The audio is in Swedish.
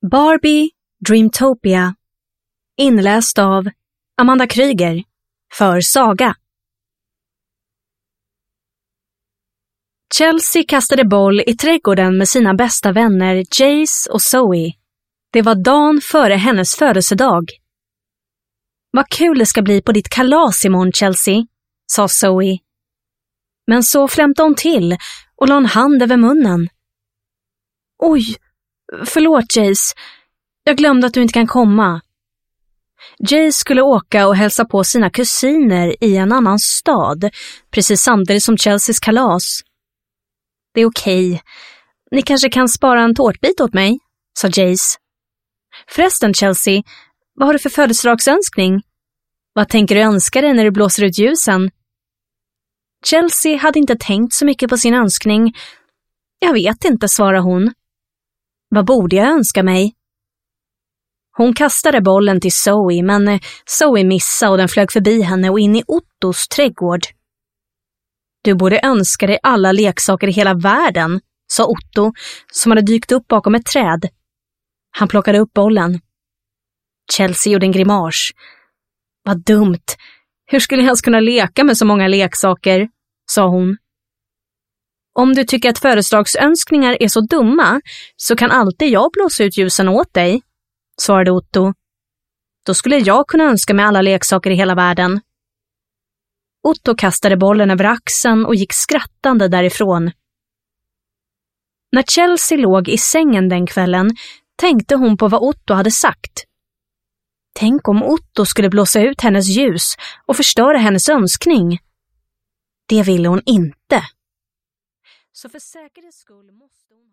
Barbie Dreamtopia. Inläst av Amanda Kryger för Saga. Chelsea kastade boll i trädgården med sina bästa vänner Jace och Zoe. Det var dagen före hennes födelsedag. Vad kul det ska bli på ditt kalas imorgon, Chelsea, sa Zoe. Men så flämtade hon till och la en hand över munnen. Oj, förlåt Jace. Jag glömde att du inte kan komma. Jace skulle åka och hälsa på sina kusiner i en annan stad, precis samtidigt som Chelseas kalas. Det är okej. Ni kanske kan spara en tårtbit åt mig, sa Jace. Förresten, Chelsea, vad har du för födelsedagsönskning? Vad tänker du önska dig när du blåser ut ljusen? Chelsea hade inte tänkt så mycket på sin önskning. Jag vet inte, svarade hon. Vad borde jag önska mig? Hon kastade bollen till Zoe, men Zoe missade och den flög förbi henne och in i Ottos trädgård. Du borde önska dig alla leksaker i hela världen, sa Otto, som hade dykt upp bakom ett träd. Han plockade upp bollen. Chelsea gjorde en grimas. Vad dumt. Hur skulle jag ens kunna leka med så många leksaker, sa hon. Om du tycker att födelsedagsönskningar är så dumma så kan alltid jag blåsa ut ljusen åt dig, svarade Otto. Då skulle jag kunna önska mig alla leksaker i hela världen. Otto kastade bollen över axeln och gick skrattande därifrån. När Chelsea låg i sängen den kvällen tänkte hon på vad Otto hade sagt. Tänk om Otto skulle blåsa ut hennes ljus och förstöra hennes önskning. Det ville hon inte. Så för säkerhets skull måste hon